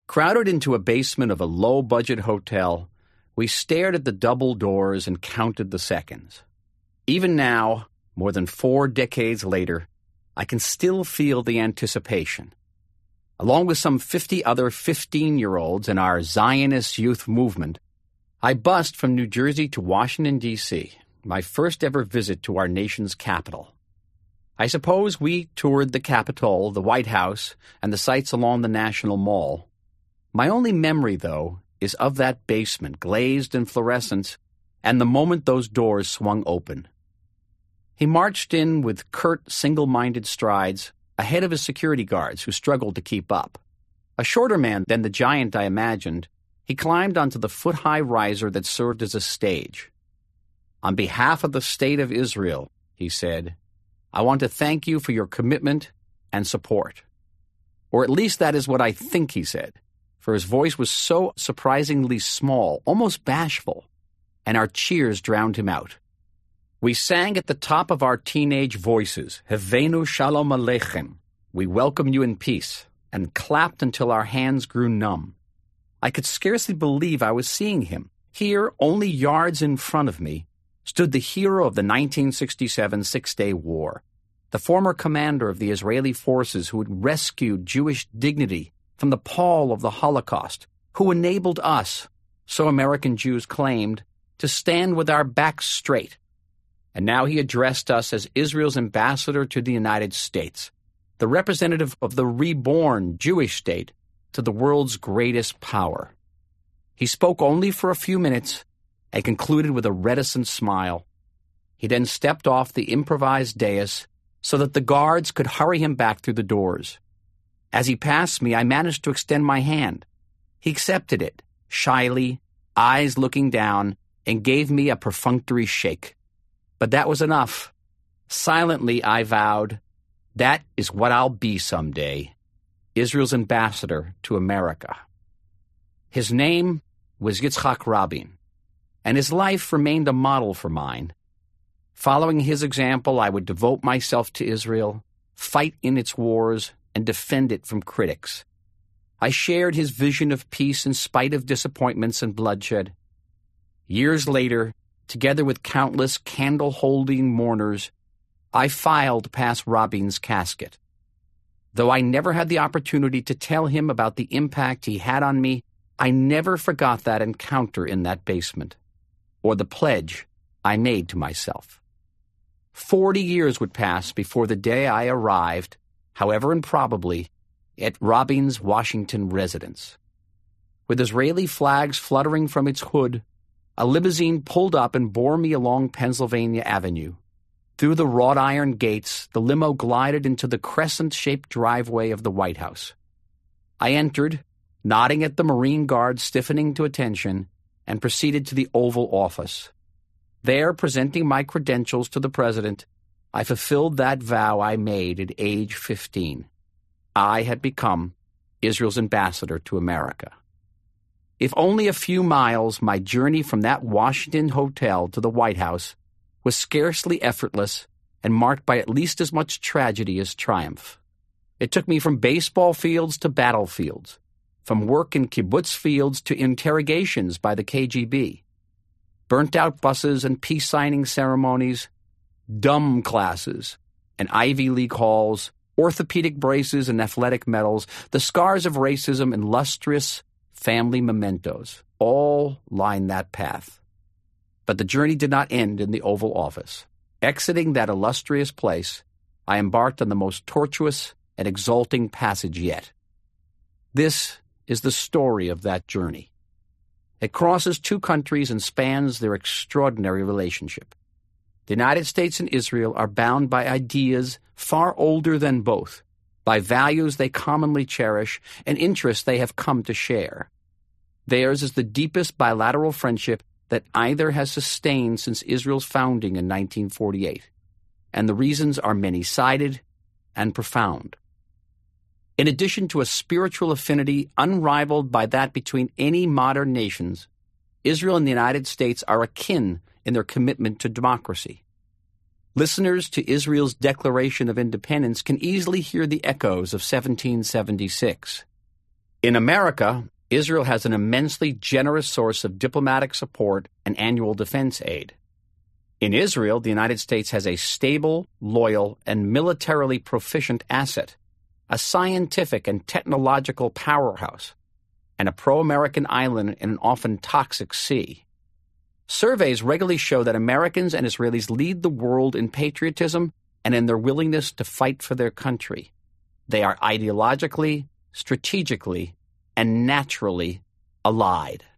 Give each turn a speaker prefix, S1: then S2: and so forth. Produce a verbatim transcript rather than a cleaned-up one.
S1: Crowded into a basement of a low-budget hotel, we stared at the double doors and counted the seconds. Even now, more than four decades later, I can still feel the anticipation. Along with some fifty other fifteen-year-olds in our Zionist youth movement, I bussed from New Jersey to Washington, D C, my first ever visit to our nation's capital. I suppose we toured the Capitol, the White House, and the sites along the National Mall. My only memory, though, is of that basement, glazed and fluorescent, and the moment those doors swung open. He marched in with curt, single-minded strides, ahead of his security guards who struggled to keep up. A shorter man than the giant I imagined, he climbed onto the foot-high riser that served as a stage. "On behalf of the State of Israel," he said, "I want to thank you for your commitment and support." Or at least that is what I think he said, for his voice was so surprisingly small, almost bashful, and our cheers drowned him out. We sang at the top of our teenage voices, Havenu Shalom Aleichem, we welcome you in peace, and clapped until our hands grew numb. I could scarcely believe I was seeing him. Here, only yards in front of me, stood the hero of the nineteen sixty-seven Six-Day War, the former commander of the Israeli forces who had rescued Jewish dignity from the pall of the Holocaust, who enabled us, so American Jews claimed, to stand with our backs straight. And now he addressed us as Israel's ambassador to the United States, the representative of the reborn Jewish state to the world's greatest power. He spoke only for a few minutes and concluded with a reticent smile. He then stepped off the improvised dais so that the guards could hurry him back through the doors. As he passed me, I managed to extend my hand. He accepted it, shyly, eyes looking down, and gave me a perfunctory shake. But that was enough. Silently, I vowed, that is what I'll be someday, Israel's ambassador to America. His name was Yitzhak Rabin, and his life remained a model for mine. Following his example, I would devote myself to Israel, fight in its wars, and defend it from critics. I shared his vision of peace in spite of disappointments and bloodshed. Years later, together with countless candle-holding mourners, I filed past Rabin's casket. Though I never had the opportunity to tell him about the impact he had on me, I never forgot that encounter in that basement, or the pledge I made to myself. Forty years would pass before the day I arrived, however improbably, at Rabin's Washington residence. With Israeli flags fluttering from its hood, a limousine pulled up and bore me along Pennsylvania Avenue. Through the wrought iron gates, the limo glided into the crescent-shaped driveway of the White House. I entered, nodding at the Marine Guard stiffening to attention, and proceeded to the Oval Office. There, presenting my credentials to the President, I fulfilled that vow I made at age fifteen. I had become Israel's ambassador to America. If only a few miles, my journey from that Washington hotel to the White House was scarcely effortless and marked by at least as much tragedy as triumph. It took me from baseball fields to battlefields, from work in kibbutz fields to interrogations by the K G B, burnt-out buses and peace-signing ceremonies, dumb classes and Ivy League halls, orthopedic braces and athletic medals, the scars of racism and lustrous family mementos, all line that path. But the journey did not end in the Oval Office. Exiting that illustrious place, I embarked on the most tortuous and exalting passage yet. This is the story of that journey. It crosses two countries and spans their extraordinary relationship. The United States and Israel are bound by ideas far older than both, by values they commonly cherish and interests they have come to share. Theirs is the deepest bilateral friendship that either has sustained since Israel's founding in nineteen forty-eight, and the reasons are many-sided and profound. In addition to a spiritual affinity unrivaled by that between any modern nations, Israel and the United States are akin in their commitment to democracy. Listeners to Israel's Declaration of Independence can easily hear the echoes of seventeen seventy-six. In America, Israel has an immensely generous source of diplomatic support and annual defense aid. In Israel, the United States has a stable, loyal, and militarily proficient asset, a scientific and technological powerhouse, and a pro-American island in an often toxic sea. Surveys regularly show that Americans and Israelis lead the world in patriotism and in their willingness to fight for their country. They are ideologically, strategically, and naturally allied.